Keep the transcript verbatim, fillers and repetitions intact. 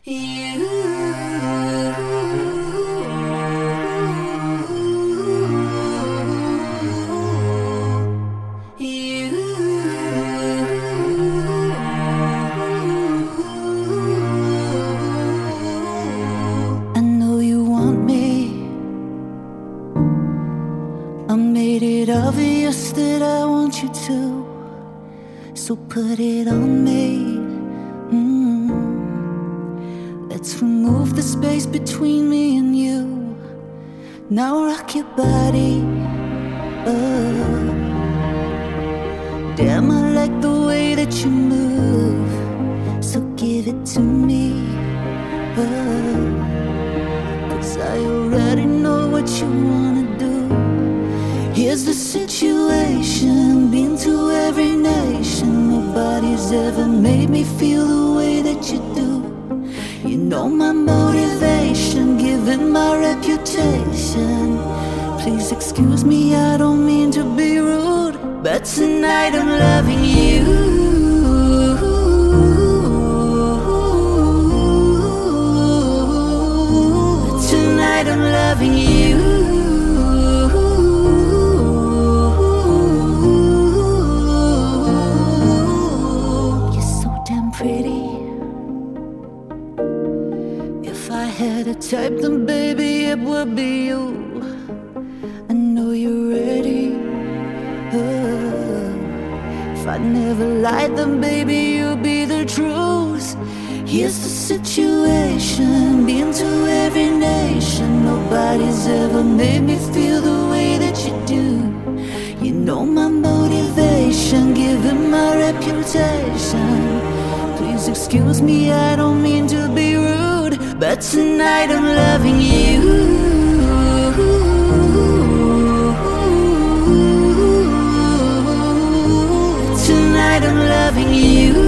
obvious that I want you to, so put it on me. mm. Let's remove the space between me and you. Now rock your body. oh. Damn, I like the way that you move, so give it to me. oh. Cause I already know what you wanna do. Here's the situation, been to every nation. Nobody's ever made me feel the way that you do. You know my motivation, given my reputation. Please excuse me, I don't mean to be rude, but tonight I'm loving you. Tonight I'm loving you. If I had to type, then baby, it would be you. I know you're ready. oh. If I never lied, then baby, you'll be the truth. Here's the situation, been to every nation. Nobody's ever made me feel the way that you do. You know my motivation, given my reputation. Please excuse me, I don't mean to be rude, but tonight I'm loving you. Tonight I'm loving you.